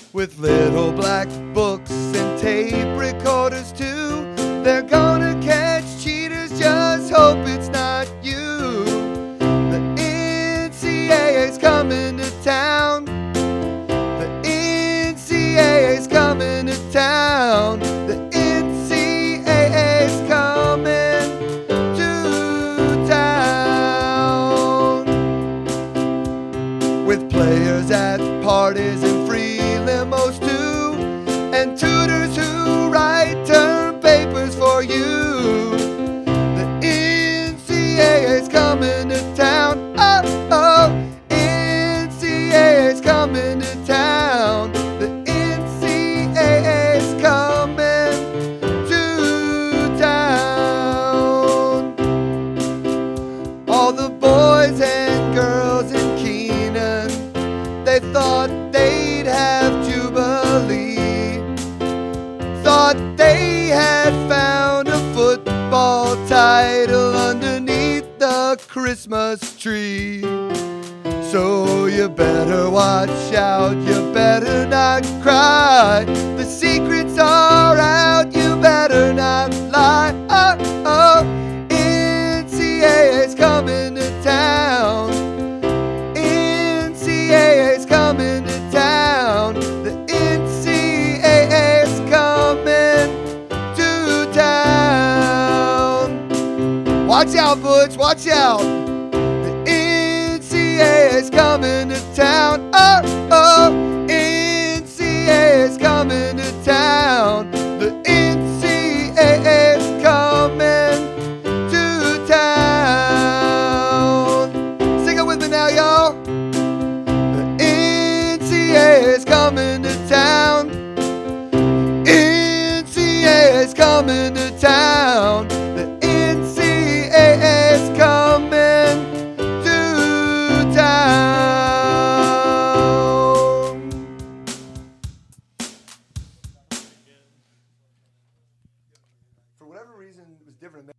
with little black books and tape recorders too. They're gonna catch cheaters, just hope it's not you. The NCAA's coming to town. The NCAA's coming to town. The NCAA's coming to town. With players at parties and free limos too, and tutors who write term papers for you. The NCAA's coming to town. Oh, oh, NCAA's coming to town. The NCAA's coming to town. All the boys and girls in Keenan, they thought they'd have Jubilee. Thought they had found a football title underneath the Christmas tree. So you better watch out, you better not cry. The secrets are out, you better not lie. Oh, oh, NCAA's coming to town. NCAA's coming to town. The NCAA's coming to town. Watch out, Butch, watch out. The NCAA's coming to town. Oh, oh, NCAA's coming to town. The NCAA's coming to town. Sing it with me now, y'all. The NCAA's coming to town. NCAA's coming to town. The NCAA's coming to town. For whatever reason, it was different.